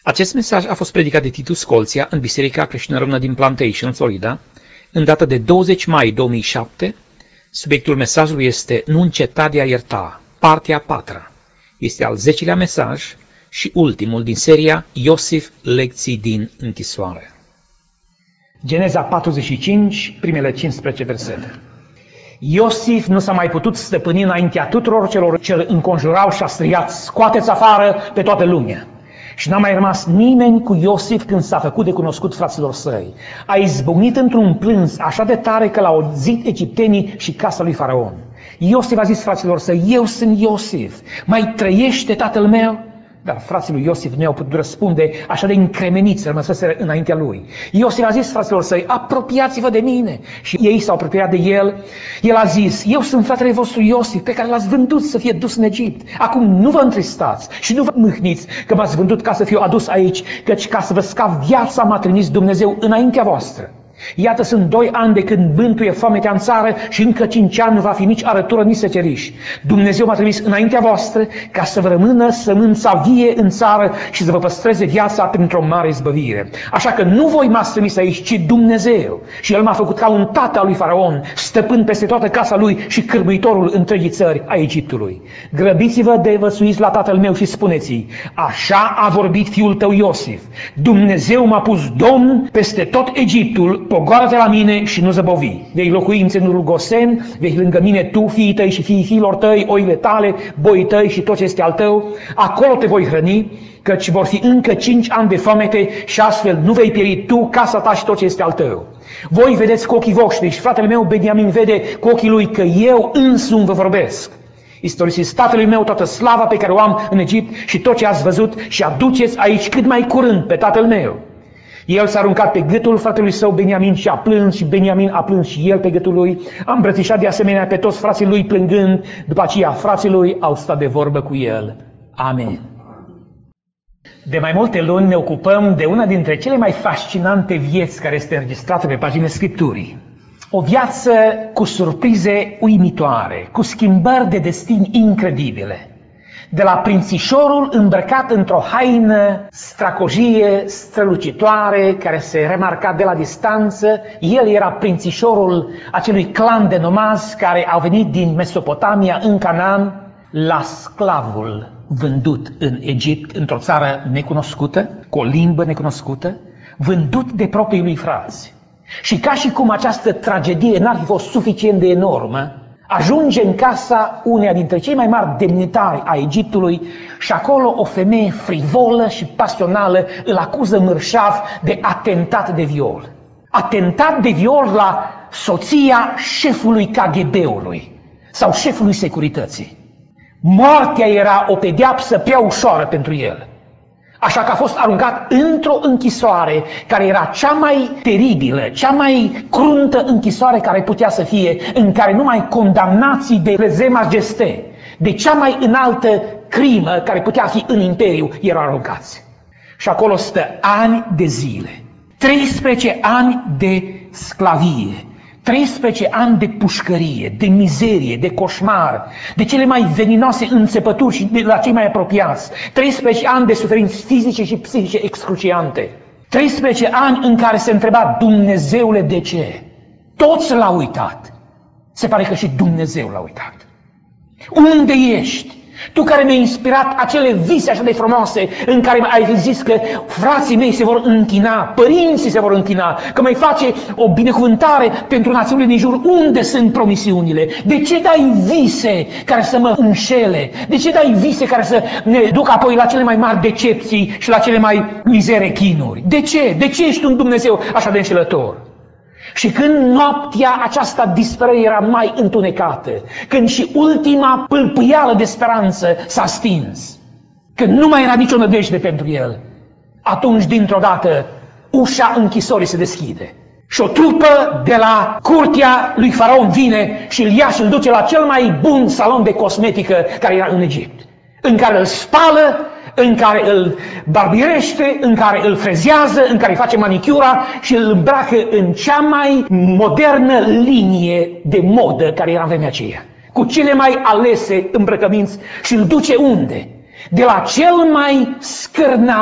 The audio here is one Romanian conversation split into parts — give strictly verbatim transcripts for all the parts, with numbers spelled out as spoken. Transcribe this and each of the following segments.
Acest mesaj a fost predicat de Titus Colția în Biserica Creștină Română din Plantation, Florida, în data de douăzeci mai două mii șapte. Subiectul mesajului este Nu înceta de a ierta, partea a patra. Este al zecelea mesaj și ultimul din seria Iosif, lecții din închisoare. Geneza patruzeci și cinci, primele cincisprezece versete. Iosif nu s-a mai putut stăpâni înaintea tuturor celor ce îl înconjurau și a strigat: scoateți afară pe toată lumea! Și n-a mai rămas nimeni cu Iosif când s-a făcut de cunoscut fraților săi. A izbucnit într-un plâns așa de tare că l-au auzit egiptenii și casa lui Faraon. Iosif a zis fraților săi: eu sunt Iosif, mai trăiește tatăl meu? Dar frații lui Iosif nu i-au putut răspunde, așa de încremeniți rămăseseră înaintea lui. Iosif a zis fraților săi: apropiați-vă de mine. Și ei s-au apropiat de el. El a zis: eu sunt fratele vostru Iosif, pe care l-ați vândut să fie dus în Egipt. Acum nu vă întristați și nu vă mâhniți că m-ați vândut ca să fiu adus aici, căci ca să vă scap viața m-a trimis Dumnezeu înaintea voastră. Iată, sunt doi ani de când bântuie foametea în țară și încă cinci ani nu va fi nici arătură, nici seceriș. Dumnezeu m-a trimis înaintea voastră ca să vă rămână sămânța vie în țară și să vă păstreze viața printr-o mare izbăvire. Așa că nu voi m-ați trimis aici, ci Dumnezeu. Și El m-a făcut ca un tată al lui Faraon, stăpân peste toată casa lui și cârmuitorul întregii țări a Egiptului. Grăbiți-vă de vă suiți la tatăl meu și spuneți-i: așa a vorbit fiul tău Iosif. Dumnezeu m-a pus domn peste tot Egiptul, pogoară-te la mine și nu zăbovi. Vei locui în ținurul Gosen, vei lângă mine tu, fiii tăi și fiii fiilor tăi, oile tale, boii tăi și tot ce este al tău. Acolo te voi hrăni, căci vor fi încă cinci ani de foamete și astfel nu vei pieri tu, casa ta și tot ce este al tău. Voi vedeți cu ochii voștri și fratele meu Beniamin vede cu ochii lui că eu însumi vă vorbesc. Istorisiți tatălui meu toată slava pe care o am în Egipt și tot ce ați văzut și aduceți aici cât mai curând pe tatăl meu. El s-a aruncat pe gâtul fratelui său Beniamin și a plâns și Beniamin a plâns și el pe gâtul lui. A îmbrățișat de asemenea pe toți frații lui plângând. După aceea frații lui au stat de vorbă cu el. Amen. De mai multe luni ne ocupăm de una dintre cele mai fascinante vieți care este înregistrată pe paginile Scripturii. O viață cu surprize uimitoare, cu schimbări de destin incredibile. De la prințișorul îmbrăcat într-o haină stracojie, strălucitoare, care se remarca de la distanță, el era prințișorul acelui clan de nomazi care au venit din Mesopotamia în Canaan, la sclavul vândut în Egipt, într-o țară necunoscută, cu o limbă necunoscută, vândut de proprii lui frați. Și ca și cum această tragedie n-ar fi fost suficient de enormă, ajunge în casa uneia dintre cei mai mari demnitari a Egiptului și acolo o femeie frivolă și pasională îl acuză mărșav de atentat de viol. Atentat de viol la soția șefului K G B-ului sau șefului securității. Moartea era o pedeapsă prea ușoară pentru el. Așa că a fost aruncat într-o închisoare care era cea mai teribilă, cea mai cruntă închisoare care putea să fie, în care numai condamnații de leze majeste, de cea mai înaltă crimă care putea fi în imperiu, erau aruncați. Și acolo stă ani de zile, treisprezece ani de sclavie, treisprezece ani de pușcărie, de mizerie, de coșmar, de cele mai veninoase înțepături și de la cei mai apropiați, treisprezece ani de suferinți fizice și psihice excruciante, treisprezece ani în care se întreba: Dumnezeule, de ce? Toți l-au uitat. Se pare că și Dumnezeu l-a uitat. Unde ești? Tu care mi-ai inspirat acele vise așa de frumoase în care ai zis că frații mei se vor închina, părinții se vor închina, că mai face o binecuvântare pentru națiunile din jur. Unde sunt promisiunile? De ce dai vise care să mă înșele? De ce dai vise care să ne ducă apoi la cele mai mari decepții și la cele mai mizere chinuri? De ce? De ce ești un Dumnezeu așa de înșelător? Și când noaptea aceasta disperării era mai întunecată, când și ultima pâlpâială de speranță s-a stins, când nu mai era nicio nădejde pentru el, atunci dintr-o dată ușa închisorii se deschide și o trupă de la curtea lui Faraon vine și îl ia și îl duce la cel mai bun salon de cosmetică care era în Egipt, în care îl spală, în care îl barbirește, în care îl frezează, în care îi face manicura și îl îmbracă în cea mai modernă linie de modă care era în vremea aceea, cu cele mai alese îmbrăcăminți, și îl duce unde? De la cel mai scârnav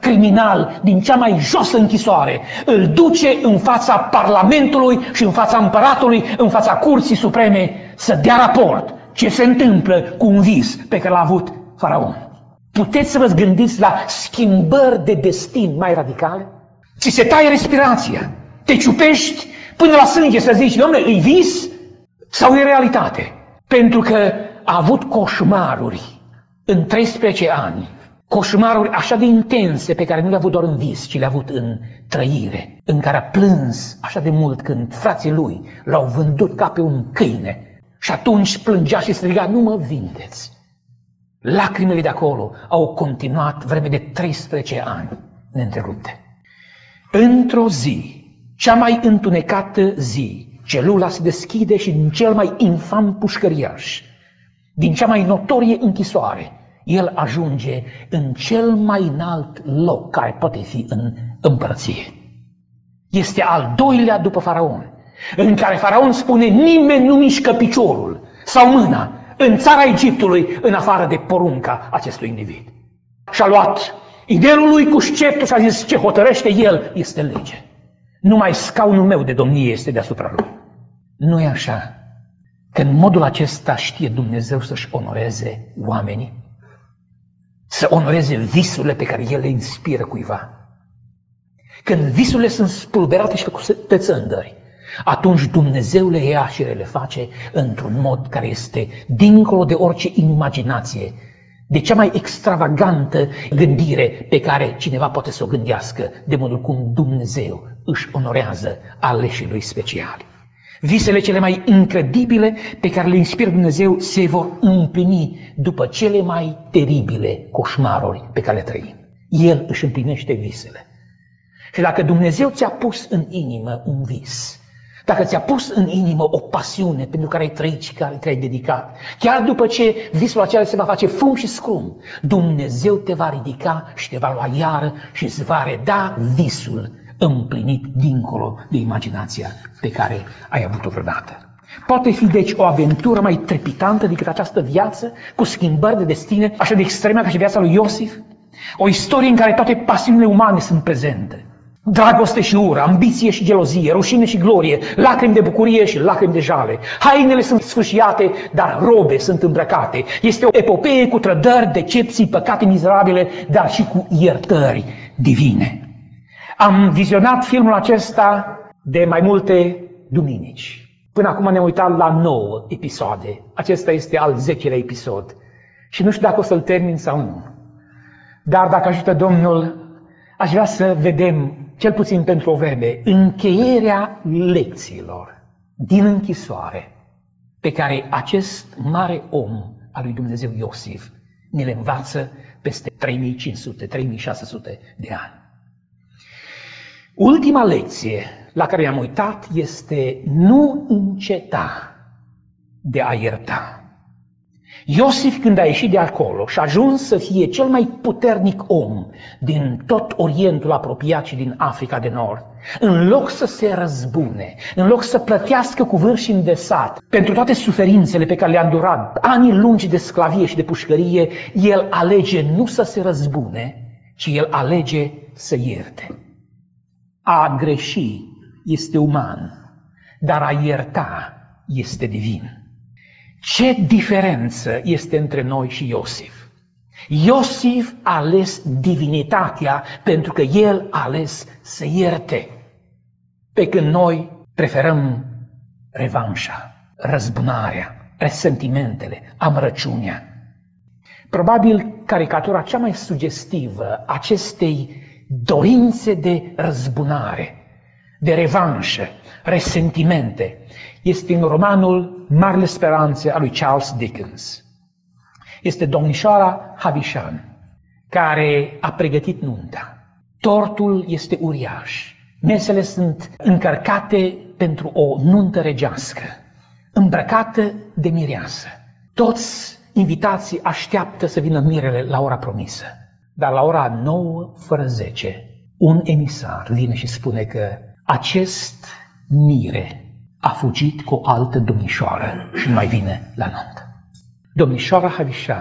criminal din cea mai josă închisoare, îl duce în fața Parlamentului și în fața împăratului, în fața Curții Supreme, să dea raport ce se întâmplă cu un vis pe care l-a avut Faraon. Puteți să vă gândiți la schimbări de destin mai radicale? Ți se taie respirația, te ciupești până la sânge să zici, dom'le, îi vis sau e realitate? Pentru că a avut coșmaruri în treisprezece ani, coșmaruri așa de intense pe care nu le-a avut doar în vis, ci le-a avut în trăire, în care a plâns așa de mult când frații lui l-au vândut ca pe un câine. Și atunci plângea și striga, nu mă vindeți. Lacrimile de acolo au continuat vreme de treisprezece ani neîntrerupte. Într-o zi, cea mai întunecată zi, celula se deschide și din cel mai infam pușcăriaș, din cea mai notorie închisoare, el ajunge în cel mai înalt loc care poate fi în împărăție. Este al doilea după Faraon, în care Faraon spune, nimeni nu mișcă piciorul sau mâna în țara Egiptului, în afară de porunca acestui individ. Și-a luat idelul lui cu sceptul și a zis, ce hotărăște el este lege. Numai scaunul meu de domnie este deasupra lui. Nu e așa că în modul acesta știe Dumnezeu să-și onoreze oamenii? Să onoreze visurile pe care El le inspiră cuiva? Când visurile sunt spulberate și pe țândări, atunci Dumnezeu le ia și le face într-un mod care este dincolo de orice imaginație, de cea mai extravagantă gândire pe care cineva poate să o gândească, de modul cum Dumnezeu își onorează aleșii lui speciali. Visele cele mai incredibile pe care le inspiră Dumnezeu se vor împlini după cele mai teribile coșmaruri pe care le trăim. El își împlinește visele. Și dacă Dumnezeu ți-a pus în inimă un vis, dacă ți-a pus în inimă o pasiune pentru care ai trăit și care te-ai dedicat, chiar după ce visul acela se va face fum și scrum, Dumnezeu te va ridica și te va lua iară și îți va reda visul împlinit dincolo de imaginația pe care ai avut-o vreodată. Poate fi deci o aventură mai trepitantă decât această viață, cu schimbări de destine, așa de extreme ca și viața lui Iosif? O istorie în care toate pasiunile umane sunt prezente. Dragoste și ură, ambiție și gelozie, rușine și glorie, lacrimi de bucurie și lacrimi de jale. Hainele sunt sfâșiate, dar robe sunt îmbrăcate. Este o epopee cu trădări, decepții, păcate mizerabile, dar și cu iertări divine. Am vizionat filmul acesta de mai multe duminici. Până acum ne-am uitat la nouă episoade. Acesta este al zecelea episod. Și nu știu dacă o să-l termin sau nu. Dar dacă ajută Domnul, aș vrea să vedem, cel puțin pentru o vreme, încheierea lecțiilor din închisoare pe care acest mare om al lui Dumnezeu Iosif ne le învață peste trei mii cinci sute, trei mii șase sute de ani. Ultima lecție la care am uitat este nu înceta de a ierta. Iosif, când a ieșit de acolo și a ajuns să fie cel mai puternic om din tot Orientul apropiat și din Africa de Nord, în loc să se răzbune, în loc să plătească cu vârf și îndesat pentru toate suferințele pe care le-a îndurat, ani lungi de sclavie și de pușcărie, el alege nu să se răzbune, ci el alege să ierte. A greși este uman, dar a ierta este divin. Ce diferență este între noi și Iosif? Iosif a ales divinitatea pentru că el a ales să ierte, pe când noi preferăm revanșa, răzbunarea, resentimentele, amărăciunea. Probabil caricatura cea mai sugestivă acestei dorințe de răzbunare, de revanșă, resentimente, este în romanul Marile Speranțe a lui Charles Dickens. Este domnișoara Havisham, care a pregătit nunta. Tortul este uriaș, mesele sunt încărcate pentru o nuntă regească, îmbrăcată de mireasă. Toți invitații așteaptă să vină mirele la ora promisă. Dar la ora nouă fără zece, un emisar vine și spune că acest mire a fugit cu o altă domnișoară și nu mai vine la nuntă. Domnișoara Havisham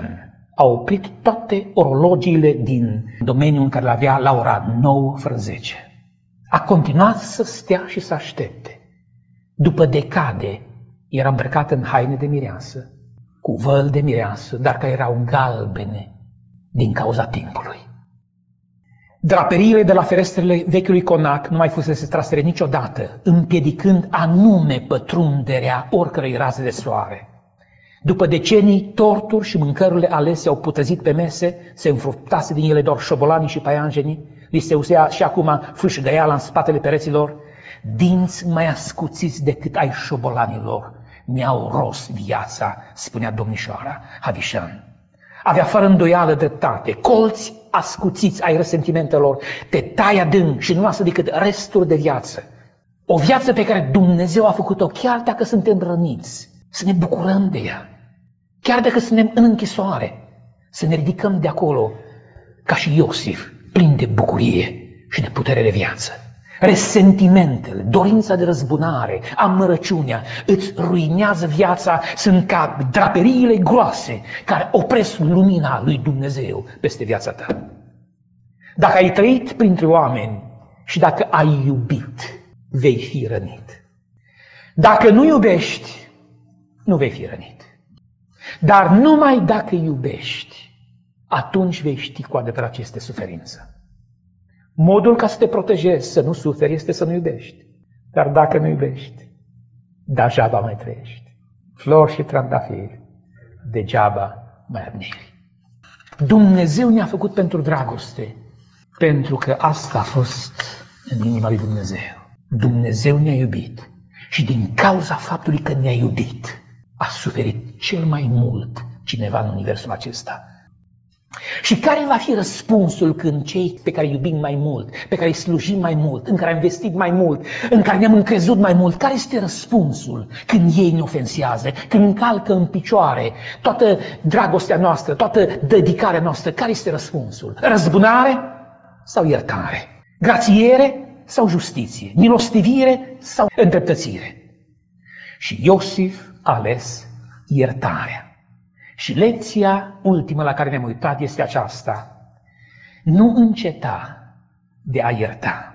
a oprit toate orologiile din domeniul în care le avea la ora nouă fără zece. A continuat să stea și să aștepte. După decade, era îmbrăcat în haine de mireasă, cu văl de mireasă, dar care erau galbene din cauza timpului. Draperiile de la ferestrele vechiului conac nu mai fusese trasere niciodată, împiedicând anume pătrunderea oricărei raze de soare. După decenii, torturi și mâncărurile alese au putrezit pe mese, se înfruptase din ele doar șobolanii și paianjenii, li se usea și acum fâșgăiala în spatele pereților. Dinți mai ascuțiți decât ai șobolanilor mi-au ros viața, spunea domnișoara Havisham. Avea fără îndoială dreptate, colți ascuțiți ai resentimentelor, te tai adânc și nu lasă decât resturi de viață. O viață pe care Dumnezeu a făcut-o chiar dacă suntem răniți, să ne bucurăm de ea. Chiar dacă suntem în închisoare, să ne ridicăm de acolo ca și Iosif, plin de bucurie și de putere de viață. Resentimentele, dorința de răzbunare, amărăciunea îți ruinează viața, sunt ca draperiile groase care opresc lumina lui Dumnezeu peste viața ta. Dacă ai trăit printre oameni și dacă ai iubit, vei fi rănit. Dacă nu iubești, nu vei fi rănit. Dar numai dacă iubești, atunci vei ști cu adevărat ce este suferință. Modul ca să te protejezi, să nu suferi, este să nu iubești. Dar dacă nu iubești, degeaba mai trăiești. Flori și trandafiri, degeaba mai admiri. Dumnezeu ne-a făcut pentru dragoste, pentru că asta a fost în inima lui Dumnezeu. Dumnezeu ne-a iubit și din cauza faptului că ne-a iubit, a suferit cel mai mult cineva în universul acesta. Și care va fi răspunsul când cei pe care îi iubim mai mult, pe care îi slujim mai mult, în care am investit mai mult, în care ne-am încrezut mai mult, care este răspunsul când ei ne ofensează, când încalcă în picioare toată dragostea noastră, toată dedicarea noastră? Care este răspunsul? Răzbunare sau iertare? Grațiere sau justiție? Milostivire sau îndreptățire? Și Iosif a ales iertarea. Și lecția ultimă la care ne-am uitat este aceasta: nu înceta de a ierta.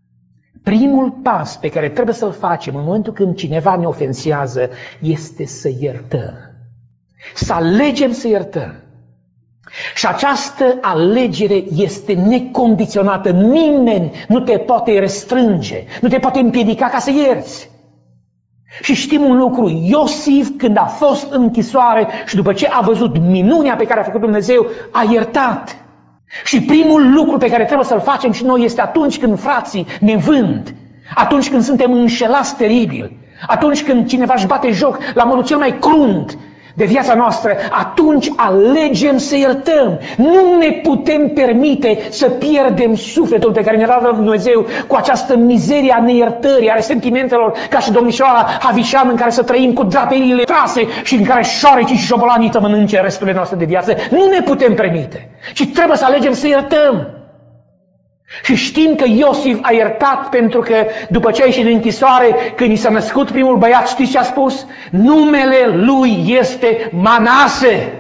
Primul pas pe care trebuie să-l facem în momentul când cineva ne ofensează este să iertăm. Să alegem să iertăm. Și această alegere este necondiționată. Nimeni nu te poate restrânge, nu te poate împiedica ca să ierți. Și știm un lucru, Iosif, când a fost în închisoare și după ce a văzut minunea pe care a făcut Dumnezeu, a iertat. Și primul lucru pe care trebuie să-l facem și noi este atunci când frații ne vând, atunci când suntem înșelați teribil, atunci când cineva își bate joc la modul cel mai crunt de viața noastră, atunci alegem să iertăm. Nu ne putem permite să pierdem sufletul pe care ne-a dat Dumnezeu cu această mizerie a neiertării, a resentimentelor, ca și domnișoara Havisham, în care să trăim cu draperiile trase și în care șoarecii și șobolanii să mănânce resturile noastre de viață. Nu ne putem permite, ci trebuie să alegem să iertăm. Și știm că Iosif a iertat pentru că după ce a ieșit din închisoare, când i s-a născut primul băiat, știți ce a spus? Numele lui este Manase.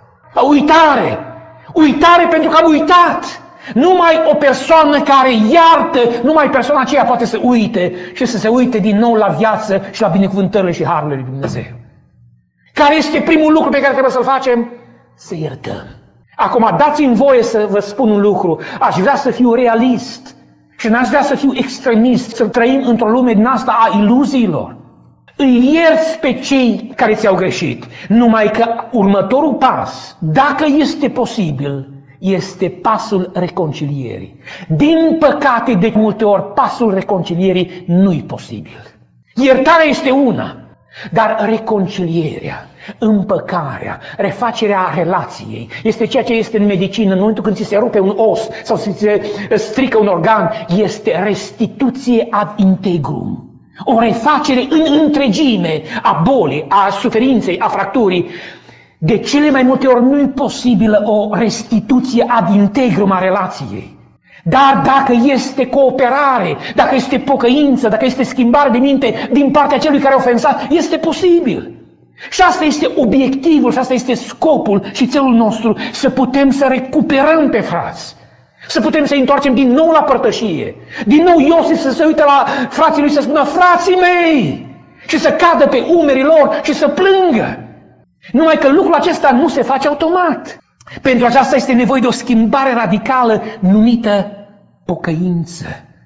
Uitare! Uitare pentru că am uitat! Numai o persoană care iartă, numai persoana aceea poate să uite și să se uite din nou la viață și la binecuvântările și harurile lui Dumnezeu. Care este primul lucru pe care trebuie să-l facem? Să iertăm. Acum, dați-mi voie să vă spun un lucru. Aș vrea să fiu realist și n-aș vrea să fiu extremist, să trăim într-o lume din asta a iluziilor. Îi ierți pe cei care ți-au greșit, numai că următorul pas, dacă este posibil, este pasul reconcilierii. Din păcate, de multe ori, pasul reconcilierii nu-i posibil. Iertarea este una, dar reconcilierea, împăcarea, refacerea relației, este ceea ce este în medicină. În momentul când ți se rupe un os sau ți se strică un organ, este restituție ad integrum. O refacere în întregime a bolii, a suferinței, a fracturii. De cele mai multe ori nu e posibilă o restituție ad integrum a relației. Dar dacă este cooperare, dacă este pocăință, dacă este schimbare de minte din partea celui care a ofensat, este posibil. Și asta este obiectivul, și asta este scopul și țelul nostru, să putem să recuperăm pe frați. Să putem să-i întoarcem din nou la părtășie. Din nou Iosif să se uite la frații lui să spună, frații mei! Și să cadă pe umerii lor și să plângă. Numai că lucrul acesta nu se face automat. Pentru aceasta este nevoie de o schimbare radicală numită pocăință.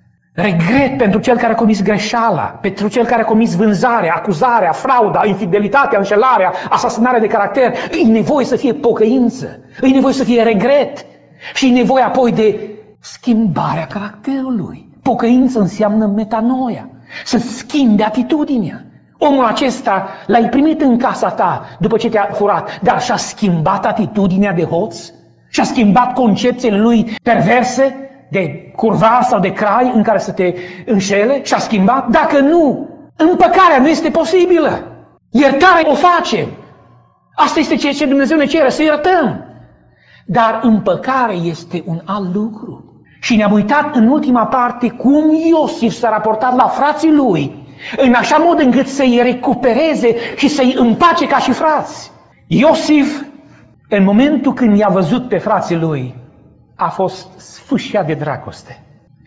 Regret pentru cel care a comis greșeala, pentru cel care a comis vânzarea, acuzarea, frauda, infidelitatea, înșelarea, asasinarea de caracter. E nevoie să fie pocăință, e nevoie să fie regret și e nevoie apoi de schimbarea caracterului. Pocăință înseamnă metanoia, să schimbi atitudinea. Omul acesta l-ai primit în casa ta după ce te-a furat, dar și-a schimbat atitudinea de hoț, și-a schimbat concepțiile lui perverse, de curvar sau de crai în care să te înșele, și-a schimbat? Dacă nu, împăcarea nu este posibilă. Iertarea o facem. Asta este ceea ce Dumnezeu ne cere, să iertăm. Dar împăcarea este un alt lucru. Și ne-am uitat în ultima parte cum Iosif s-a raportat la frații lui, în așa mod încât să-i recupereze și să-i împace ca și frați. Iosif, în momentul când i-a văzut pe frații lui, a fost sfâșiat de dragoste.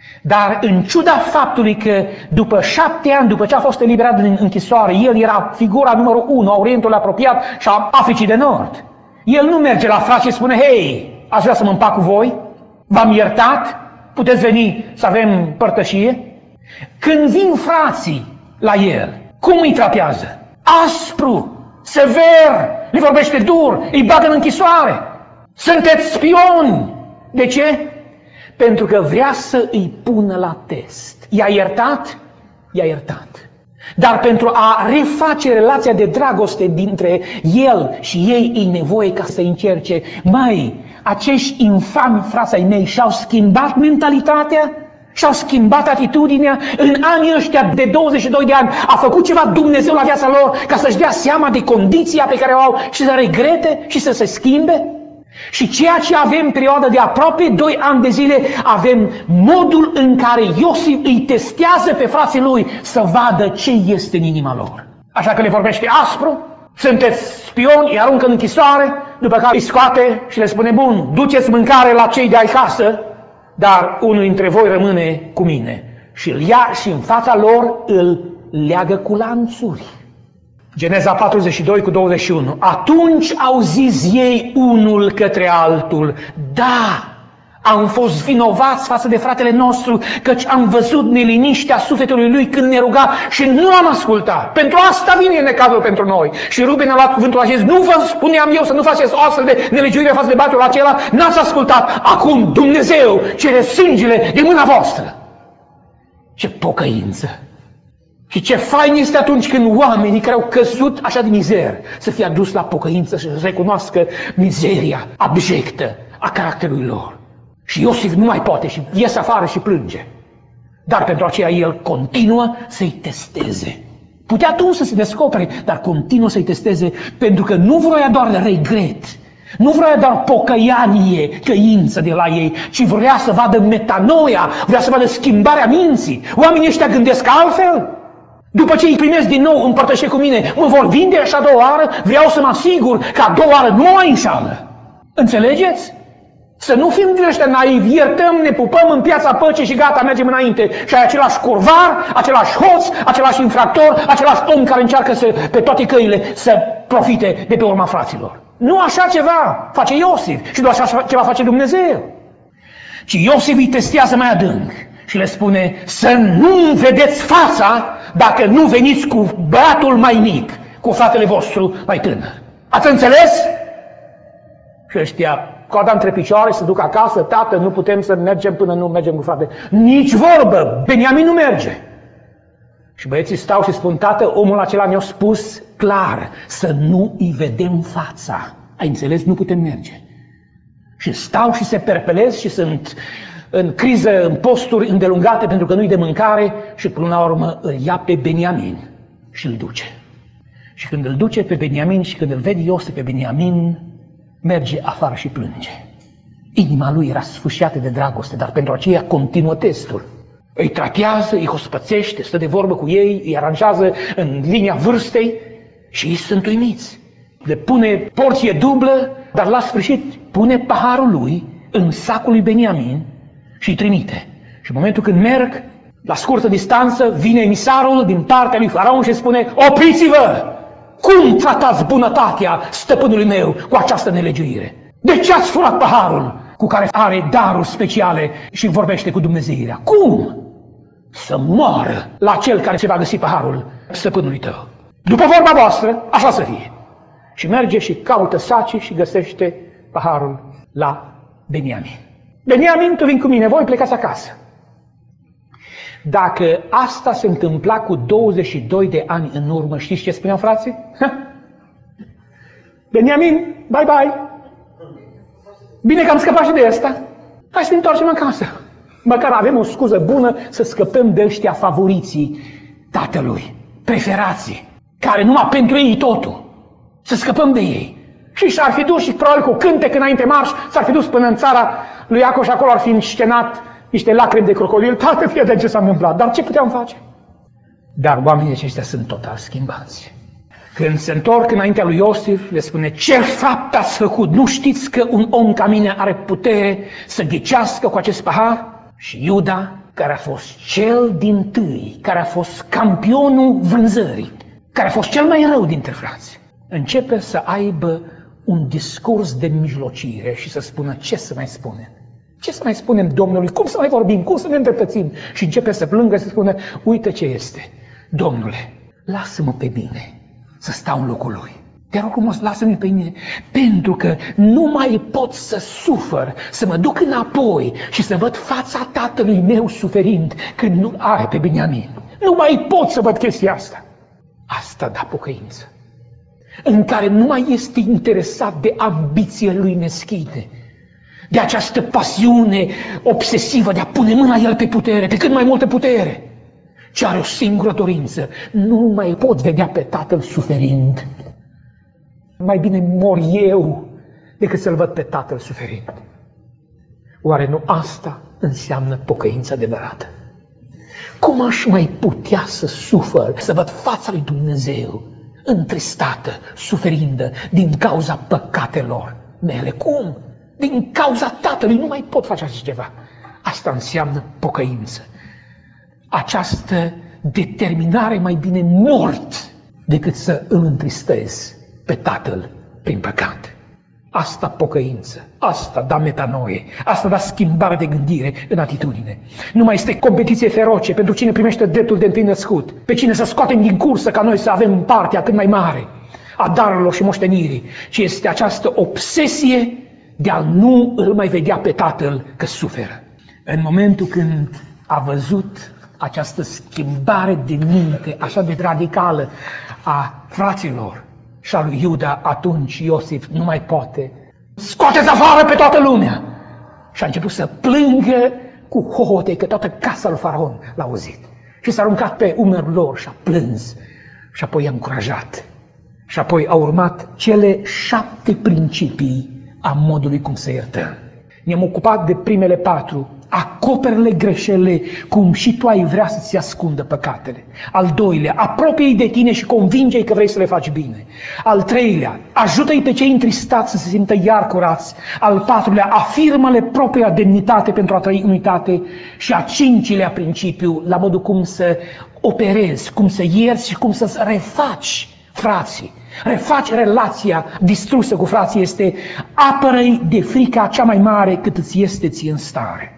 Dar în ciuda faptului că după șapte ani, după ce a fost eliberat din închisoare, el era figura numărul unu a Orientului apropiat și a Africii de Nord. El nu merge la frați și spune, hei, aș vrea să mă împac cu voi, v-am iertat, puteți veni să avem părtășie. Când vin frații la el, cum îi tratează? Aspru, sever, le vorbește dur, îi bagă în închisoare. Sunteți spioni! De ce? Pentru că vrea să îi pună la test. I-a iertat? I-a iertat. Dar pentru a reface relația de dragoste dintre el și ei, e nevoie ca să încerce. Măi, acești infami frați ai mei și-au schimbat mentalitatea? Și-au schimbat atitudinea? În anii ăștia de douăzeci și doi de ani a făcut ceva Dumnezeu la viața lor ca să-și dea seama de condiția pe care o au și să regrete și să se schimbe? Și ceea ce avem în perioada de aproape doi ani de zile, avem modul în care Iosif îi testează pe frații lui să vadă ce este în inima lor. Așa că le vorbește aspru, sunteți spioni, îi aruncă în închisoare, după care îi scoate și le spune, bun, duceți mâncare la cei de acasă, dar unul dintre voi rămâne cu mine. Și îl ia și în fața lor îl leagă cu lanțuri. Geneza patruzeci și doi cu douăzeci și unu. Atunci au zis ei unul către altul, da, am fost vinovați față de fratele nostru, căci am văzut neliniștea sufletului lui când ne ruga și nu am ascultat. Pentru asta vine necazul pentru noi. Și Ruben a luat cuvântul acesta, nu vă spuneam eu să nu faceți o astfel de nelegiuire față de băiatul acela, n-ați ascultat. Acum Dumnezeu cere sângele de mâna voastră. Ce pocăință! Și ce fain este atunci când oamenii care au căzut așa de mizer să fie adus la pocăință și să recunoască mizeria abjectă a caracterului lor. Și Iosif nu mai poate și iese afară și plânge. Dar pentru aceea el continuă să-i testeze. Putea atunci să se descopere, dar continuă să-i testeze pentru că nu vroia doar regret, nu vroia doar pocăianie, căință de la ei, ci vrea să vadă metanoia, vrea să vadă schimbarea minții. Oamenii ăștia gândesc altfel. După ce îi primesc din nou împărtășe cu mine, mă vor vinde așa a doua oară, vreau să mă asigur că a doua oară nu mai înșală. Înțelegeți? Să nu fim din ăștia naivi, iertăm, ne pupăm în piața păcii și gata, mergem înainte. Și ai același curvar, același hoț, același infractor, același om care încearcă să, pe toate căile să profite de pe urma fraților. Nu așa ceva face Iosif și nu așa ceva face Dumnezeu. Ci Iosif îi testează mai adânc și le spune să nu vedeți fața dacă nu veniți cu băiatul mai mic, cu fratele vostru mai tânăr. Ați înțeles? Și ăștia, coada între picioare, să duc acasă, tată, nu putem să mergem până nu mergem cu frate. Nici vorbă, Beniamin nu merge. Și băieții stau și spun, tată, omul acela ne-a spus clar să nu îi vedem fața. Ai înțeles? Nu putem merge. Și stau și se perpelez și sunt în criză, în posturi îndelungate pentru că nu-i de mâncare și până la urmă îl ia pe Beniamin și îl duce. Și când îl duce pe Beniamin și când îl vede Iosif pe Beniamin, merge afară și plânge. Inima lui era sfâșiată de dragoste, dar pentru aceea continuă testul. Îi tratează, îi hospățește, stă de vorbă cu ei, îi aranjează în linia vârstei Și ei sunt uimiți. Le pune porție dublă, dar la sfârșit pune paharul lui în sacul lui Beniamin și îi trimite. Și în momentul când merg, la scurtă distanță, vine emisarul din partea lui Faraon și spune: opriți-vă! Cum tratați bunătatea stăpânului meu cu această nelegiuire? De ce ați furat paharul cu care are daruri speciale și vorbește cu Dumnezeirea? Cum? Să moară la cel care se va găsi paharul stăpânului tău. După vorba voastră, așa să fie. Și merge și caută sacii și găsește paharul la Beniamin. Beniamin, tu vin cu mine, voi plecați acasă. Dacă asta se întâmpla cu douăzeci și doi de ani în urmă, știți ce spuneau frații? Ha? Beniamin, bye bye! Bine că am scăpat și de asta. Hai să ne întoarcem acasă. Măcar avem o scuză bună să scăpăm de ăștia favoriții tatălui, preferații, care numai pentru ei totul. Să scăpăm de ei. Și s-ar fi dus și probabil cu cântec înainte marș, s-ar fi dus până în țara lui Iacov și acolo ar fi înscenat niște lacrimi de crocodil. Tată, fie de ce s-a întâmplat. Dar ce puteam face? Dar oamenii aceștia sunt total schimbați. Când se întorc înaintea lui Iosif, le spune: ce fapt ați făcut? Nu știți că un om ca mine are putere să ghicească cu acest pahar? Și Iuda, care a fost cel dintâi, care a fost campionul vânzării, care a fost cel mai rău dintre frați, începe să aibă un discurs de mijlocire și să spună: ce să mai spunem? Ce să mai spunem Domnului? Cum să mai vorbim? Cum să ne îndreptățim? Și începe să plângă și să spună: uite ce este. Domnule, lasă-mă pe mine să stau în locul lui. Te rog frumos, lasă-mă pe mine, pentru că nu mai pot să sufăr, să mă duc înapoi și să văd fața tatălui meu suferind când nu are pe Beniamin. Nu mai pot să văd chestia asta. Asta da pocăință, în care nu mai este interesat de ambiție lui meschine, de această pasiune obsesivă de a pune mâna el pe putere, pe cât mai multă putere, ci are o singură dorință: nu mai pot vedea pe tatăl suferind. Mai bine mor eu decât să-l văd pe tatăl suferind. Oare nu asta înseamnă pocăința adevărată? Cum aș mai putea să sufăr, să văd fața lui Dumnezeu întristată, suferindă din cauza păcatelor mele? Cum? Din cauza tatălui nu mai pot face așa ceva. Asta înseamnă pocăință. Această determinare, mai bine mort decât să îl întristez pe tatăl prin păcat. Asta pocăință, asta da metanoie, asta da schimbare de gândire în atitudine. Nu mai este competiție feroce pentru cine primește dreptul de întâi născut, pe cine să scoatem din cursă ca noi să avem partea cât mai mare a darurilor și moștenirii, ci este această obsesie de a nu îl mai vedea pe tatăl că suferă. În momentul când a văzut această schimbare de minte așa de radicală a fraților și a lui Iuda, atunci Iosif nu mai poate. Scoateți afară pe toată lumea! Și a început să plângă cu hohote, că toată casa lui Faraon l-a auzit. Și s-a aruncat pe umerul lor și a plâns. Și apoi i-a încurajat. Și apoi au urmat cele șapte principii a modului cum să iertăm. Ne-am ocupat de primele patru. Acoperă-le greșelile cum și tu ai vrea să-ți ascundă păcatele. Al doilea, apropie-i de tine și convinge-i că vrei să le faci bine. Al treilea, ajută-i pe cei întristați să se simtă iar curați. Al patrulea, afirmă-le propria demnitate pentru a trăi unitate. Și a cincilea principiu, la modul cum să operezi, cum să ierți și cum să refaci frații. Refaci relația distrusă cu frații, este apără-i de frica cea mai mare cât îți este ție în stare.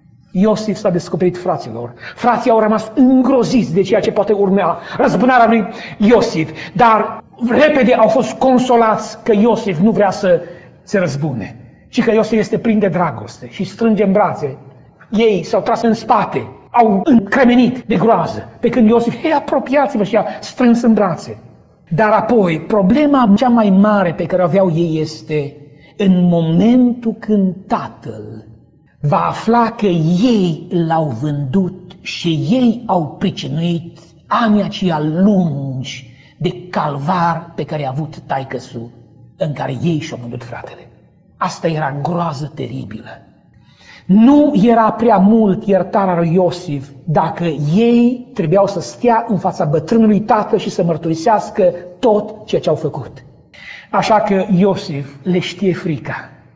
Iosif s-a descoperit fraților. Frații au rămas îngroziți de ceea ce poate urmea, răzbunarea lui Iosif, dar repede au fost consolați că Iosif nu vrea să se răzbune, ci că Iosif este plin de dragoste și strânge în brațe. Ei s-au tras în spate, au încremenit de groază, pe când Iosif: hei, apropiați-vă, și i-a strâns în brațe. Dar apoi, problema cea mai mare pe care o aveau ei este în momentul când tatăl va afla că ei l-au vândut și ei au pricinuit anii aceia lungi de calvar pe care a avut taică-su, în care ei și-au vândut fratele. Asta era groază teribilă. Nu era prea mult iertarea lui Iosif dacă ei trebuiau să stea în fața bătrânului tată și să mărturisească tot ceea ce au făcut. Așa că Iosif le știe frica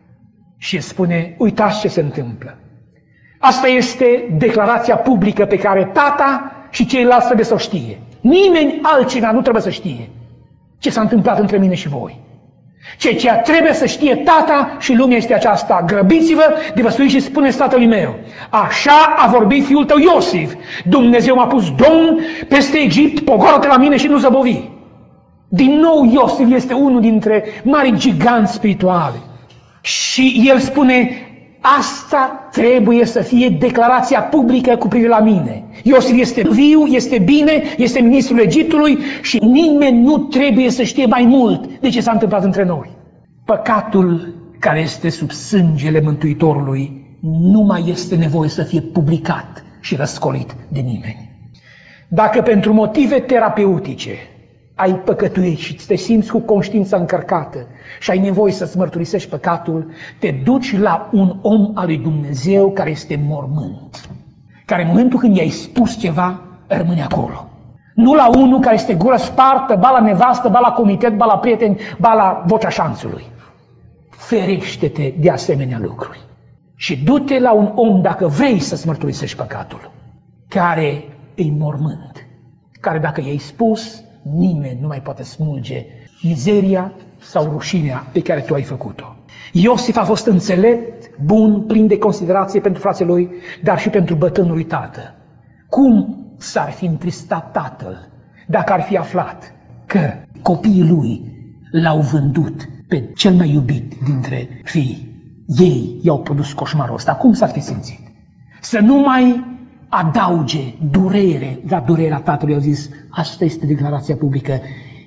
și spune, uitați ce se întâmplă. Asta este declarația publică pe care tata și ceilalți trebuie să o știe. Nimeni altcineva nu trebuie să știe ce s-a întâmplat între mine și voi. Ceea ce trebuie să știe tata și lumea este aceasta. Grăbiți-vă de vă sui și spuneți tatălui meu. Așa a vorbit fiul tău Iosif. Dumnezeu m-a pus domn peste Egipt, pogoră-te la mine și nu zăbovi. Din nou Iosif este unul dintre mari giganți spirituali. Și el spune, asta trebuie să fie declarația publică cu privire la mine. Iosif este viu, este bine, este ministrul Egiptului și nimeni nu trebuie să știe mai mult de ce s-a întâmplat între noi. Păcatul care este sub sângele Mântuitorului nu mai este nevoie să fie publicat și răscolit de nimeni. Dacă pentru motive terapeutice ai păcătuit și te simți cu conștiința încărcată și ai nevoie să-ți mărturisești păcatul, te duci la un om al lui Dumnezeu care este mormânt, care în momentul când i-ai spus ceva, rămâne acolo. Nu la unul care este gură spartă, ba la nevastă, ba la comitet, ba la prieteni, ba la vocea șanțului. Ferește-te de asemenea lucruri. Și du-te la un om, dacă vrei să-ți mărturisești păcatul, care îi mormânt, care dacă i-ai spus, nimeni nu mai poate smulge mizeria sau rușinea pe care tu ai făcut-o. Iosif a fost înțelept, bun, plin de considerație pentru frații lui, dar și pentru bătrânul lui tată. Cum s-ar fi întristat tatăl dacă ar fi aflat că copiii lui l-au vândut pe cel mai iubit dintre fii? Ei i-au produs coșmarul ăsta. Cum s-ar fi simțit? Să nu mai adauge durere la durerea tatălui. Au zis, asta este declarația publică.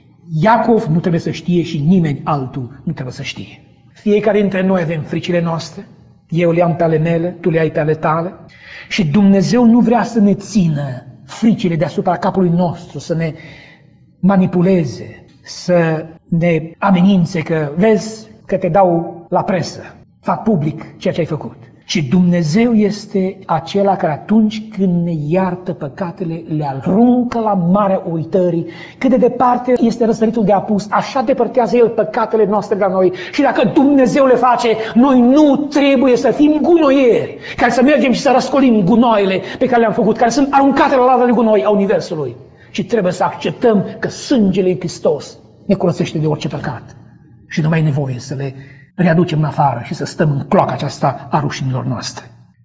Iacov nu trebuie să știe și nimeni altul nu trebuie să știe. Fiecare dintre noi avem fricile noastre. Eu le am pe ale mele, tu le ai pe ale tale. Și Dumnezeu nu vrea să ne țină fricile deasupra capului nostru, să ne manipuleze, să ne amenințe că vezi că te dau la presă, fac public ceea ce ai făcut. Și Dumnezeu este acela care atunci când ne iartă păcatele, le aruncă la marea uitării. Cât de departe este răsăritul de apus, așa depărtează El păcatele noastre de la noi. Și dacă Dumnezeu le face, noi nu trebuie să fim gunoieri, care să mergem și să răscolim gunoaiele pe care le-am făcut, care sunt aruncate la ladă de gunoi a Universului. Și trebuie să acceptăm că sângele lui Hristos ne curățește de orice păcat. Și nu mai e nevoie să le readucem în afară și să stăm în cloaca aceasta a rușinilor noastre.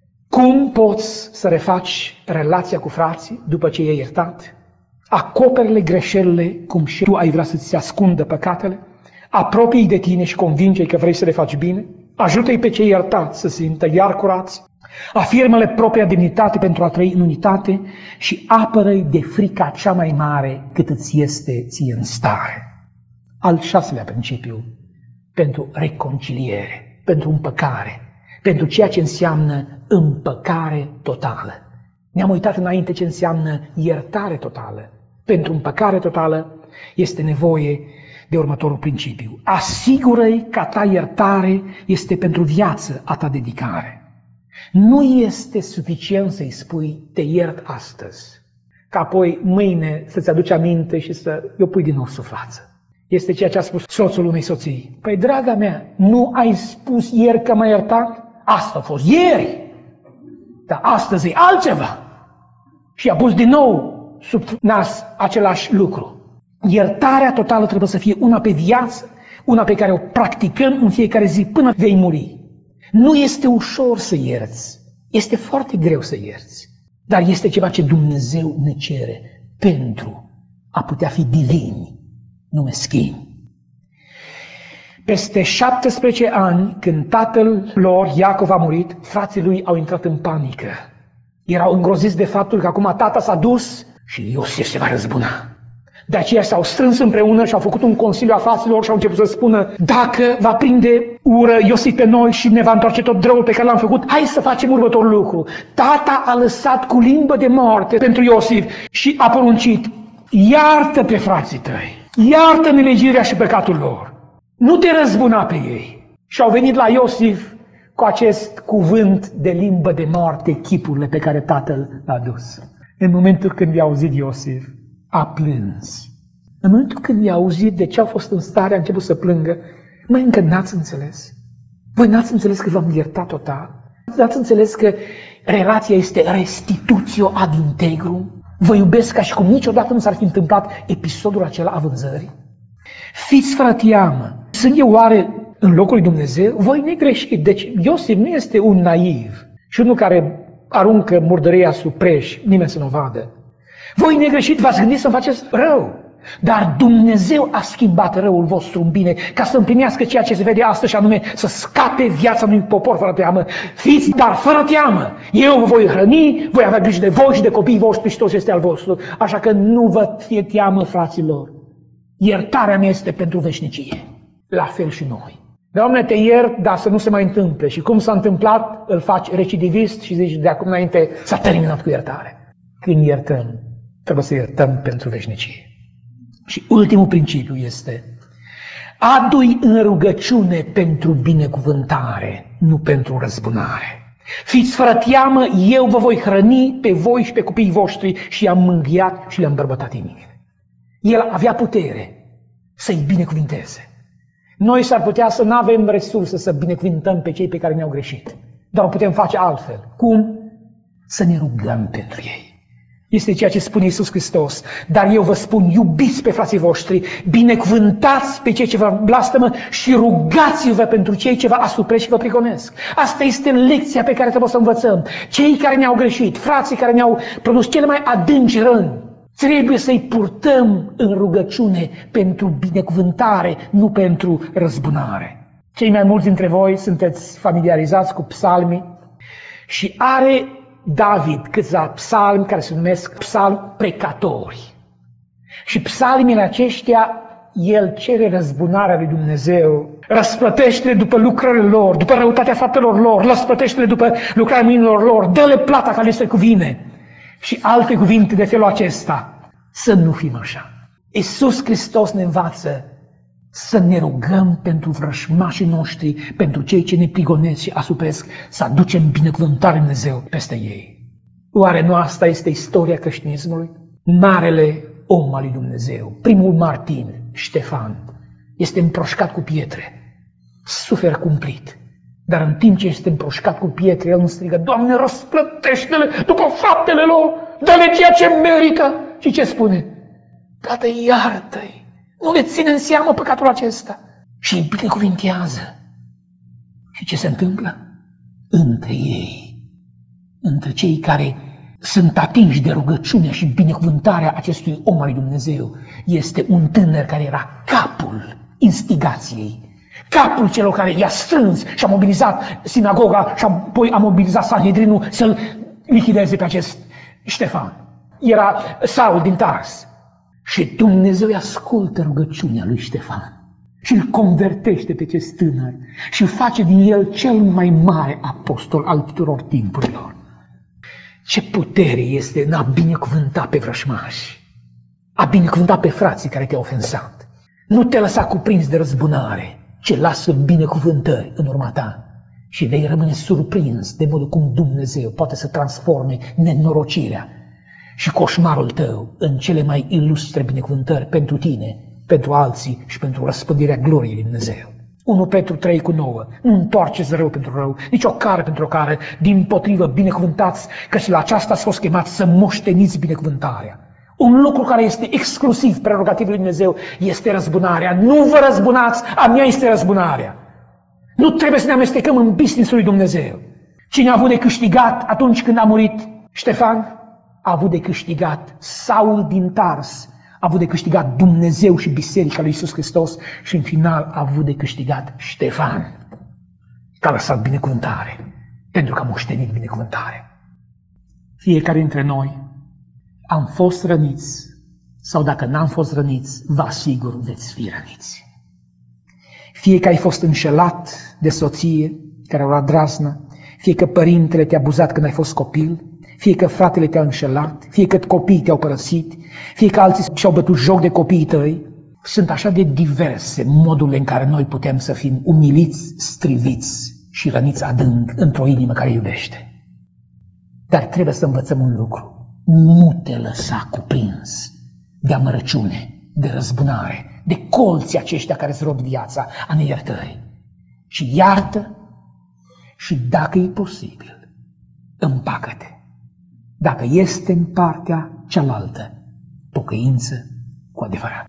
Cum poți să refaci relația cu frații după ce i-ai iertat? Acoperi-le greșelile cum și tu ai vrea să-ți ascundă păcatele? Apropii de tine și convinge-i că vrei să le faci bine? Ajută-i pe cei iertați să se simtă iar curați? Afirmă-le propria demnitate pentru a trăi în unitate și apără-i de frica cea mai mare cât îți este ție în stare. Al șaselea principiu, pentru reconciliere, pentru împăcare, pentru ceea ce înseamnă împăcare totală. Ne-am uitat înainte ce înseamnă iertare totală. Pentru împăcare totală este nevoie de următorul principiu. Asigură-i că a ta iertare este pentru viață a ta dedicare. Nu este suficient să-i spui, te iert astăzi, ca apoi mâine să-ți aduci aminte și să o pui din nou sub față. Este ceea ce a spus soțul unei soții. Păi, draga mea, nu ai spus ieri că m-ai iertat? Asta a fost ieri. Dar astăzi e altceva. Și a pus din nou sub nas același lucru. Iertarea totală trebuie să fie una pe viață, una pe care o practicăm în fiecare zi până vei muri. Nu este ușor să ierți. Este foarte greu să ierți. Dar este ceva ce Dumnezeu ne cere pentru a putea fi divini, nu meschini. Peste șaptesprezece ani, când tatăl lor, Iacov, a murit, frații lui au intrat în panică. Erau îngroziți de faptul că acum tata s-a dus și Iosif se va răzbuna. De aceea s-au strâns împreună și au făcut un consiliu a fraților și au început să spună: dacă va prinde ură Iosif pe noi și ne va întoarce tot răul pe care l-am făcut, hai să facem următorul lucru. Tata a lăsat cu limbă de moarte pentru Iosif și a poruncit: iartă pe frații tăi, iartă nelegirea și păcatul lor, nu te răzbuna pe ei. Și au venit la Iosif cu acest cuvânt de limbă de moarte chipurile pe care tatăl l-a dus. În momentul când i-a auzit Iosif, a plâns. În momentul când i-a auzit de ce au fost în stare, a început să plângă. Măi, încă n-ați înțeles? Voi n-ați înțeles că v-am iertat total? N-ați înțeles că relația este restitutio ad integrum? Vă iubesc ca și cum niciodată nu s-ar fi întâmplat episodul acela a vânzării? Fiți fără teamă. Sunt eu oare în locul lui Dumnezeu? Voi negreșit. Deci Iosif nu este un naiv și unul care aruncă murdăria sub preș, nimeni să nu vadă. Voi negreșit, v-ați gândit să-mi faceți rău. Dar Dumnezeu a schimbat răul vostru în bine ca să împlinească ceea ce se vede astăzi și anume să scape viața unui popor fără teamă. Fiți, dar fără teamă. Eu vă voi hrăni, voi avea grijă de voi și de copiii voștri și tot ce este al vostru. Așa că nu vă fie teamă, fraților. Iertarea mea este pentru veșnicie. La fel și noi. Doamne, te iert, dar să nu se mai întâmple. Și cum s-a întâmplat, îl faci recidivist și zici de acum înainte s-a terminat cu iertare. Când iertăm, trebuie să iertăm pentru veșnicie. Și ultimul principiu este: adu-i în rugăciune pentru binecuvântare, nu pentru răzbunare. Fiți fără teamă, eu vă voi hrăni pe voi și pe copiii voștri și i-am mângâiat și le-am bărbătat inimile. El avea putere să-i binecuvinteze. Noi s-ar putea să nu avem resurse să binecuvintăm pe cei pe care ne-au greșit, dar o putem face altfel. Cum? Să ne rugăm pentru ei. Este ceea ce spune Iisus Hristos. Dar eu vă spun, iubiți pe frații voștri, binecuvântați pe cei ce vă blastămă și rugați-vă pentru cei ce vă asupresc și vă prigonesc. Asta este lecția pe care trebuie să o învățăm. Cei care ne-au greșit, frații care ne-au produs cele mai adânci răni, trebuie să-i purtăm în rugăciune pentru binecuvântare, nu pentru răzbunare. Cei mai mulți dintre voi sunteți familiarizați cu psalmii și are David câțiva psalmi care se numesc psalmi precatori. Și psalmile aceștia, el cere răzbunarea lui Dumnezeu. Răsplătește-le după lucrările lor, după răutatea faptelor lor, răsplătește-le după lucrarea mâinilor lor, dă-le plata care le se cuvine. Și alte cuvinte de felul acesta. Să nu fim așa. Iisus Hristos ne învață să ne rugăm pentru vrășmașii noștri, pentru cei ce ne prigonesc și asupresc, să aducem binecuvântare Dumnezeu peste ei. Oare nu asta este istoria creștinismului? Marele om al lui Dumnezeu, primul martir, Ștefan, este împroșcat cu pietre, suferă cumplit. Dar în timp ce este împroșcat cu pietre, el nu strigă: Doamne, răsplătește-le după faptele lor, dă-le ceea ce merită. Și ce spune? Tată, iartă-i. Nu le ține în seamă păcatul acesta. Și îi binecuvintează. Și ce se întâmplă? Între ei, între cei care sunt atinși de rugăciunea și binecuvântarea acestui om al lui Dumnezeu, este un tânăr care era capul instigației, capul celor care i-a strâns și a mobilizat sinagoga și apoi a mobilizat Sanhedrinul să-l lichideze pe acest Ștefan. Era Saul din Tars. Și Dumnezeu îi ascultă rugăciunea lui Ștefan și îl convertește pe acest tânăr și îl face din el cel mai mare apostol al tuturor timpurilor. Ce putere este în a binecuvânta pe vrășmași, a binecuvânta pe frații care te-au ofensat. Nu te lăsa cuprins de răzbunare, ci lasă binecuvântări în urma ta și vei rămâne surprins de modul cum Dumnezeu poate să transforme nenorocirea și coșmarul tău în cele mai ilustre binecuvântări pentru tine, pentru alții și pentru răspândirea gloriei lui Dumnezeu. unu Petru trei cu nouă. Nu întoarceți rău pentru rău, nici o cară pentru o cară, dimpotrivă binecuvântați, căci la aceasta ați fost chemați să moșteniți binecuvântarea. Un lucru care este exclusiv prerogativul lui Dumnezeu este răzbunarea. Nu vă răzbunați, a mea este răzbunarea. Nu trebuie să ne amestecăm în business-ul lui Dumnezeu. Cine a avut de câștigat atunci când a murit Ștefan? A avut de câștigat Saul din Tars, a avut de câștigat Dumnezeu și Biserica lui Iisus Hristos și în final a avut de câștigat Ștefan, care a lăsat binecuvântare, pentru că a moștenit binecuvântare. Fiecare dintre noi am fost răniți sau dacă n-am fost răniți, vă asigur veți fi răniți. Fie că ai fost înșelat de soție care a luat draznă, fie că părintele te-a abuzat când ai fost copil, fie că fratele te-a înșelat, fie că copiii te-au părăsit, fie că alții și-au bătut joc de copiii tăi. Sunt așa de diverse modurile în care noi putem să fim umiliți, striviți și răniți adânc într-o inimă care iubește. Dar trebuie să învățăm un lucru. Nu te lăsa cuprins de amărăciune, de răzbunare, de colții aceștia care îți rod viața a neiertării. Și iartă și, dacă e posibil, împacă-te. Dacă este în partea cealaltă pocăință cu adevărat.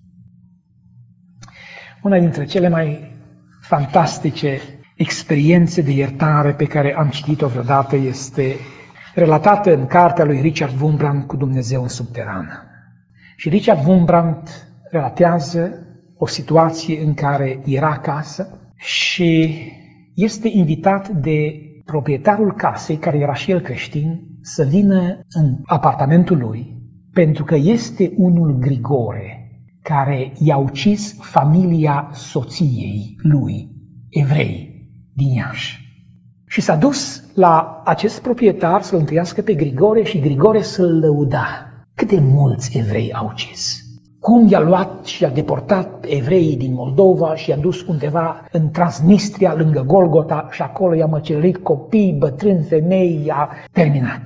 Una dintre cele mai fantastice experiențe de iertare pe care am citit-o vreodată este relatată în cartea lui Richard Wurmbrand Cu Dumnezeu în subteran. Și Richard Wurmbrand relatează o situație în care era acasă și este invitat de proprietarul casei, care era și el creștin, să vină în apartamentul lui, pentru că este unul Grigore, care i-a ucis familia soției lui, evrei, din Iași. Și s-a dus la acest proprietar să-l întâlnească pe Grigore și Grigore să-l lăuda. Cât de mulți evrei au ucis? Cum i-a luat și i-a deportat evreii din Moldova și i-a dus undeva în Transnistria, lângă Golgota, și acolo i-a măcerit copii, bătrâni, femei, i-a terminat.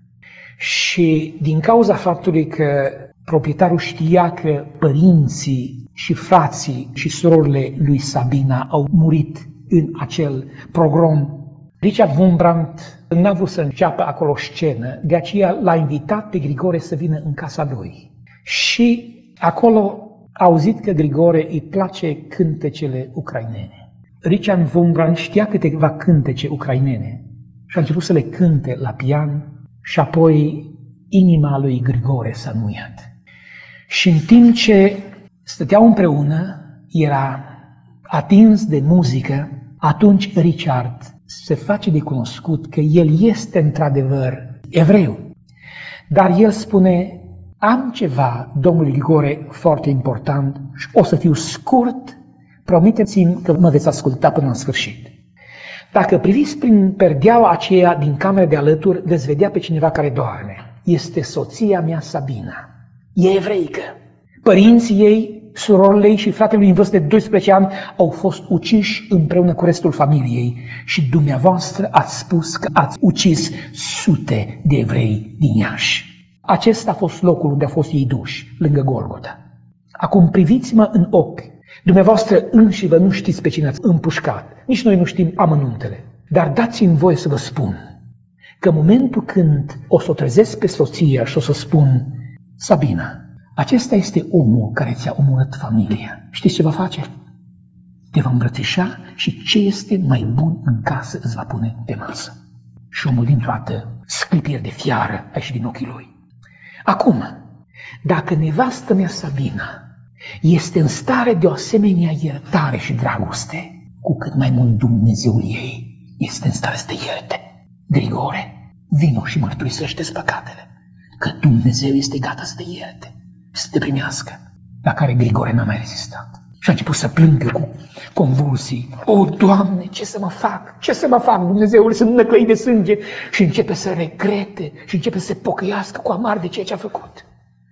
Și din cauza faptului că proprietarul știa că părinții și frații și surorile lui Sabina au murit în acel pogrom, Richard Wurmbrand n-a vrut să înceapă acolo o scenă, de aceea l-a invitat pe Grigore să vină în casa lui. Și acolo a auzit că Grigore îi place cântecele ucrainene. Richard Wurmbrand știa câteva cântece ucrainene și a început să le cânte la pian și apoi inima lui Grigore s-a înmuiat. Și în timp ce stăteau împreună, era atins de muzică, atunci Richard se face de cunoscut că el este într-adevăr evreu. Dar el spune: am ceva, domnul Grigore, foarte important și o să fiu scurt, promiteți-mi că mă veți asculta până în sfârșit. Dacă priviți prin perdeaua aceea din camera de alături, veți vedea pe cineva care doarme. Este soția mea Sabina. E evreică. Părinții ei, surorile ei și fratele lui în vârstă de doisprezece ani au fost uciși împreună cu restul familiei și dumneavoastră ați spus că ați ucis sute de evrei din Iași. Acesta a fost locul unde au fost ei duși, lângă Golgota. Acum priviți-mă în ochi. Dumneavoastră înși vă nu știți pe cine ați împușcat. Nici noi nu știm amănuntele. Dar dați-mi voie să vă spun că în momentul când o să o trezesc pe soția și o să spun: Sabina, acesta este omul care ți-a omorât familia. Știți ce va face? Te va îmbrățișa și ce este mai bun în casă îți va pune pe masă. Și omul dintr-o dată, sclipiri de fiară, a ieșit din ochii lui. Acum, dacă nevastă mea Sabina este în stare de o asemenea iertare și dragoste, cu cât mai mult Dumnezeul ei este în stare să te ierte. Grigore, vino și mărturisește-ți păcatele, că Dumnezeu este gata să te ierte, să te primească. La care Grigore n-a mai rezistat și a început să plângă cu convulsii. O, Doamne, ce să mă fac? Ce să mă fac, Dumnezeul? Sunt năclăit de sânge. Și începe să regrete și începe să se pocăiască cu amar de ceea ce a făcut.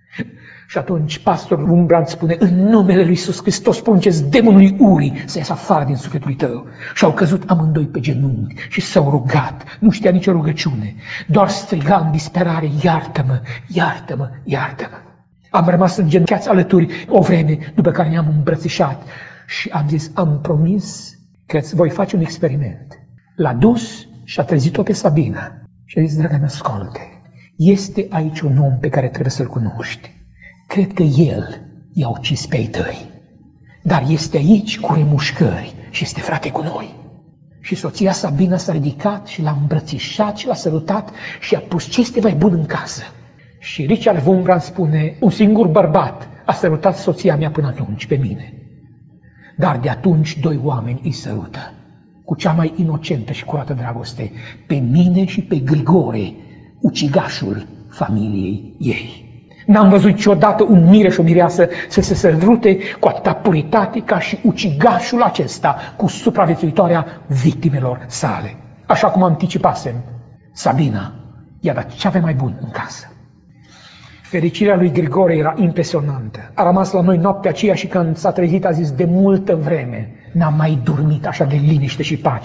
Și atunci pastorul Wurmbrand spune: în numele lui Iisus Hristos poruncesc demonului urii să iasă afară din sufletul tău. Și au căzut amândoi pe genunchi și s-au rugat. Nu știa nicio rugăciune, doar striga în disperare: iartă-mă, iartă-mă, iartă-mă. Am rămas îngenunchiați alături o vreme, după care ne-am îmbrățișat și am zis: am promis că îți voi face un experiment. L-a dus și a trezit-o pe Sabina și a zis: dragă mea, asculte, este aici un om pe care trebuie să-l cunoști. Cred că el i-a ucis pe ei tăi, dar este aici cu remușcări și este frate cu noi. Și soția Sabina s-a ridicat și l-a îmbrățișat și l-a sărutat și a pus ce este mai bun în casă. Și Richard Wurmbrand spune: un singur bărbat a sărutat soția mea până atunci, pe mine. Dar de atunci doi oameni îi sărută, cu cea mai inocentă și curată dragoste, pe mine și pe Grigore, ucigașul familiei ei. N-am văzut niciodată un mire și o mireasă să se sărute cu atâta puritate ca și ucigașul acesta cu supraviețuitoarea victimelor sale. Așa cum anticipasem, Sabina i-a dat ce avea mai bun în casă. Fericirea lui Grigore era impresionantă. A rămas la noi noaptea aceea și când s-a trezit a zis: de multă vreme n-am mai dormit așa de liniște și pace.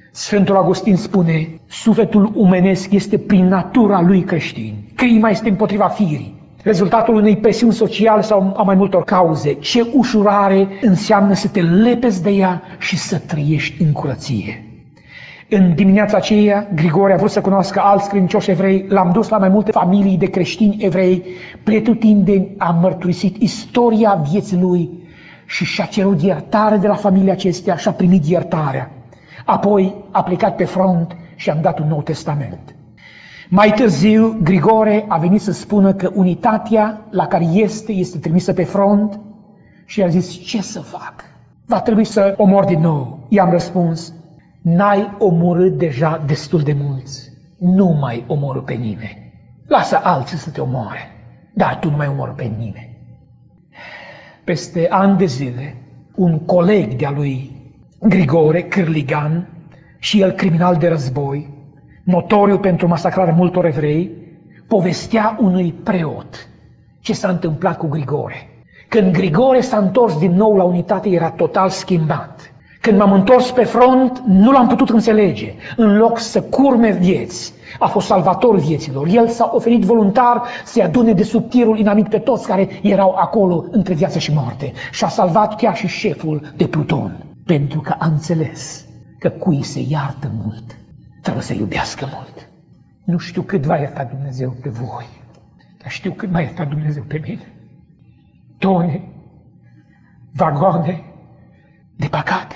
Sfântul Augustin spune, sufletul omenesc este prin natura lui creștin. Crima este împotriva firii. Rezultatul unei presiuni sociale sau a mai multor cauze. Ce ușurare înseamnă să te lepezi de ea și să trăiești în curăție. În dimineața aceea, Grigore a vrut să cunoască alți credincioși evrei, l-am dus la mai multe familii de creștini evrei, pretutindeni a mărturisit istoria vieții lui și și-a cerut iertare de la familia acestea și a primit iertarea. Apoi a plecat pe front și am dat un Nou Testament. Mai târziu, Grigore a venit să spună că unitatea la care este, este trimisă pe front și a zis, ce să fac? Va trebui să omor din nou. I-am răspuns, n-ai omorât deja destul de mulți, nu mai omorâ pe nimeni. Lasă alții să te omoare, dar tu nu mai omorâ pe nimeni. Peste ani de zile, un coleg de-a lui Grigore, cârligan, și el criminal de război, notoriu pentru masacrarea multor evrei, povestea unui preot ce s-a întâmplat cu Grigore. Când Grigore s-a întors din nou la unitate, era total schimbat. Când m-am întors pe front, nu l-am putut înțelege. În loc să curme vieți, a fost salvatorul vieților. El s-a oferit voluntar să-i adune de sub tirul inamic pe toți care erau acolo între viață și moarte. Și a salvat chiar și șeful de pluton. Pentru că a înțeles că cui se iartă mult, trebuie să iubească mult. Nu știu cât va ierta Dumnezeu pe voi, dar știu cât va ierta Dumnezeu pe mine. Tone, vagoane de păcate.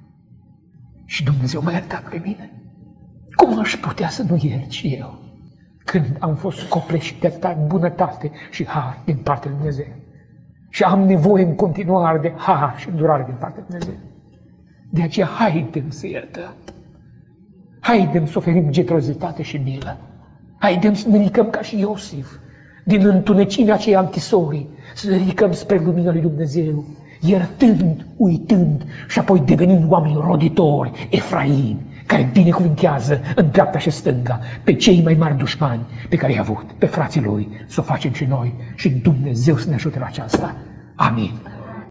Și Dumnezeu m-a iertat pe mine. Cum aș putea să nu iert și eu când am fost copleșit de atâta bunătate și har din partea lui Dumnezeu? Și am nevoie în continuare de har și îndurare din partea lui Dumnezeu. De aceea haidem să iertăm. Haidem să oferim generozitate și milă. Haidem să ne ridicăm ca și Iosif, din întunecimea aceea închisorii, să ne ridicăm spre lumina lui Dumnezeu, iertând, uitând și apoi devenind oameni roditori, Efraim, care binecuvintează în dreapta și stânga pe cei mai mari dușmani pe care i-a avut, pe frații lui, să o facem și noi și Dumnezeu să ne ajute la aceasta. Amin.